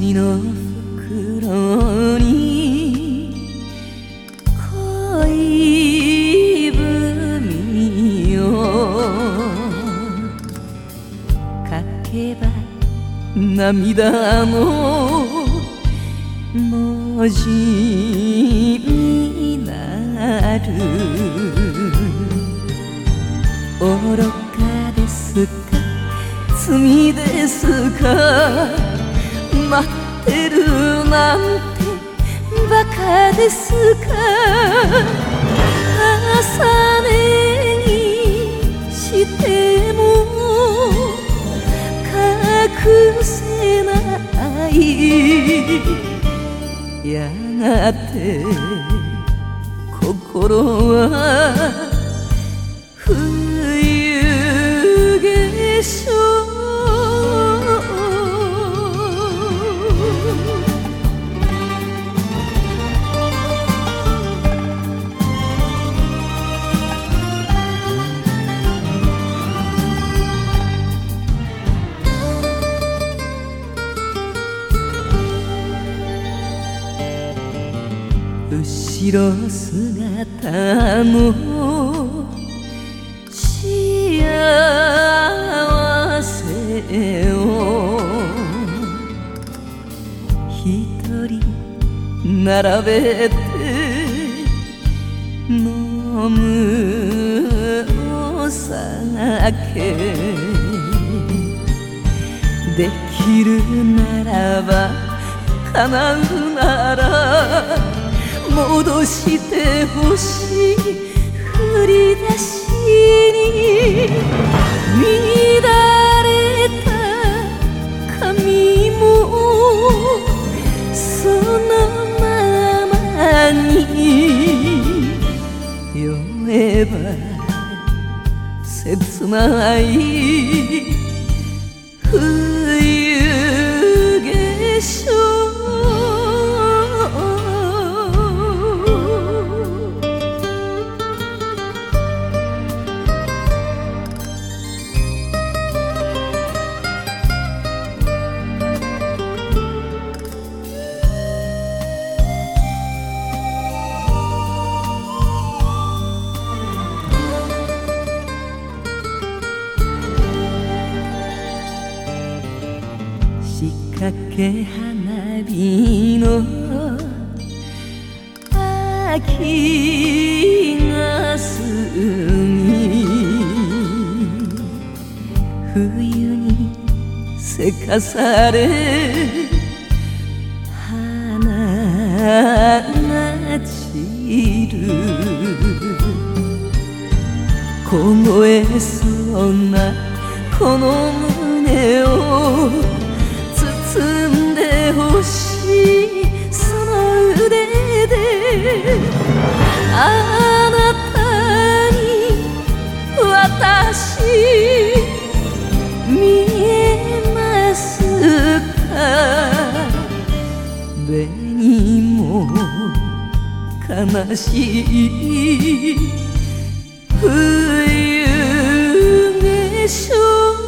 星の袋に恋文を書けば涙の文字になる。愚かですか罪ですか、待ってるなんてバカですか。重ねにしても隠せない。やがて心は冬化粧。後ろ姿の幸せを一人並べて飲むお酒。できるならば叶うなら戻してほしい。振り出しに乱れた髪もそのままに読めば切ない冬化粧。仕掛け花火の秋が過ぎ、冬にせかされ花が散る。凍えそうなこの胸を包んでほしい。その腕であなたに私見えますか。紅も悲しい冬化粧。